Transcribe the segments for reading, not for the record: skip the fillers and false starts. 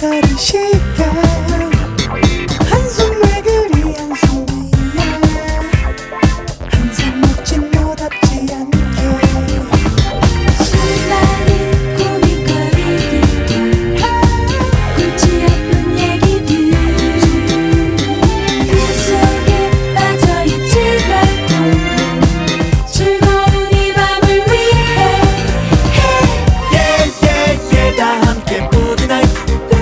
서른 시간 한숨 왜 그리 한숨이야 항상 멋진 너답지 않게 수많은 고민거리들 골치 아픈 얘기들 그 속에 빠져있지 말고 즐거운 이 밤을 위해 yeah 다 함께 Boogie Night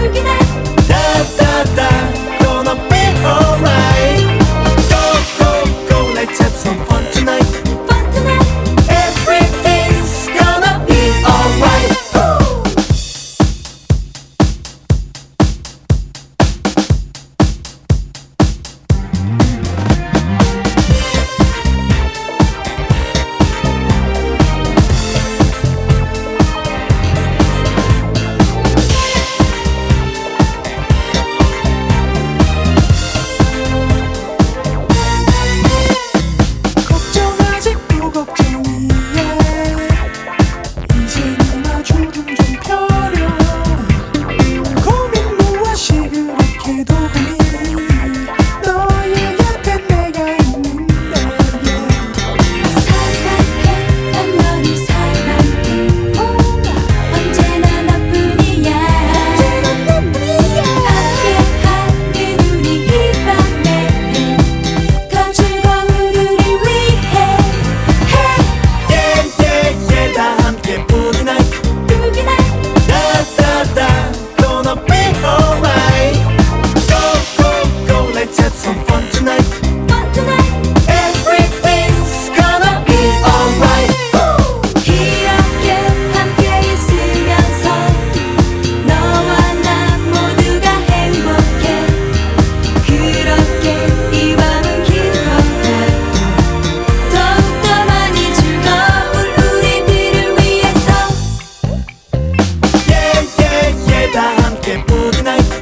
다다다 Gonna be alright Go go go Let's have some fun tonight Everything's gonna be alright 걱정하지 또 걱정이야 이제는 아주 좀 펴려 고민 무엇이 그렇게도 고민이 너의 곁에 내가 있는데 사랑해 난 너를 사랑해 언제나 너뿐이야 함께하는 우리 이 밤에 더 즐거운 우리를 위해 yeah 다 함께 Boogie Night 다다다 Gonna be alright Go go go Let's have some fun tonight Everything's gonna be alright 이렇게 함께 있으면서 너와 나 모두가 행복해 그렇게 이 밤은 길어가 더욱더 많이 즐거운 우리들을 위해서 yeah 다 함께 Boogie Night